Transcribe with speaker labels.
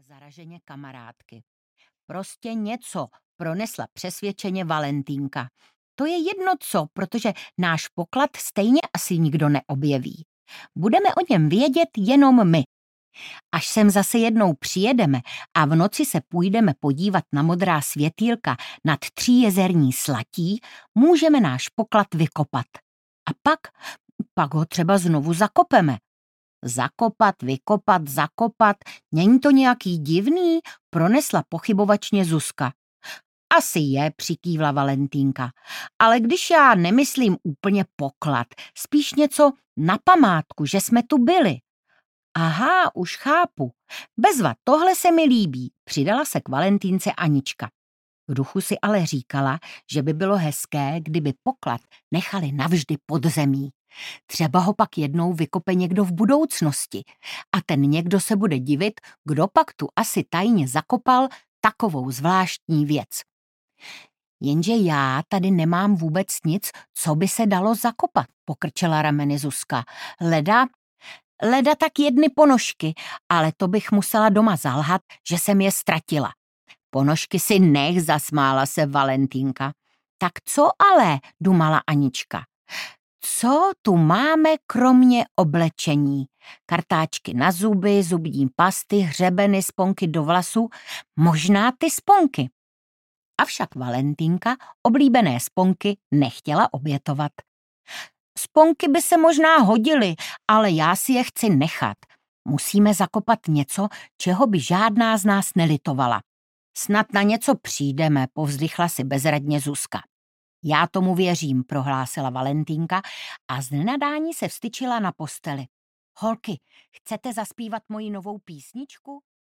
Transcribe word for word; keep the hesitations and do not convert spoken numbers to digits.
Speaker 1: zaraženě kamarádky. Prostě něco, pronesla přesvědčeně Valentýnka. To je jedno co, protože náš poklad stejně asi nikdo neobjeví. Budeme o něm vědět jenom my. Až sem zase jednou přijedeme a v noci se půjdeme podívat na modrá světýlka nad tříjezerní slatí, můžeme náš poklad vykopat. A pak, pak ho třeba znovu zakopeme. Zakopat, vykopat, zakopat, není to nějaký divný? Pronesla pochybovačně Zuzka. Asi je, přikývla Valentýnka, ale když já nemyslím úplně poklad, spíš něco na památku, že jsme tu byli. Aha, už chápu. Bezva, tohle se mi líbí, přidala se k Valentýnce Anička. V duchu si ale říkala, že by bylo hezké, kdyby poklad nechali navždy pod zemí. Třeba ho pak jednou vykope někdo v budoucnosti a ten někdo se bude divit, kdo pak tu asi tajně zakopal takovou zvláštní věc. Jenže já tady nemám vůbec nic, co by se dalo zakopat, pokrčela rameny Zuzka. Leda, leda tak jedny ponožky, ale to bych musela doma zalhat, že jsem je ztratila. Ponožky si nech, zasmála se Valentýnka. Tak co ale, dumala Anička. Co tu máme kromě oblečení? Kartáčky na zuby, zubní pasty, hřebeny, sponky do vlasů, možná ty sponky. Avšak Valentýnka oblíbené sponky nechtěla obětovat. Sponky by se možná hodily, ale já si je chci nechat. Musíme zakopat něco, čeho by žádná z nás nelitovala. Snad na něco přijdeme, povzdychla si bezradně Zuzka. Já tomu věřím, prohlásila Valentýnka a z nenadání se vstyčila na posteli. Holky, chcete zaspívat moji novou písničku?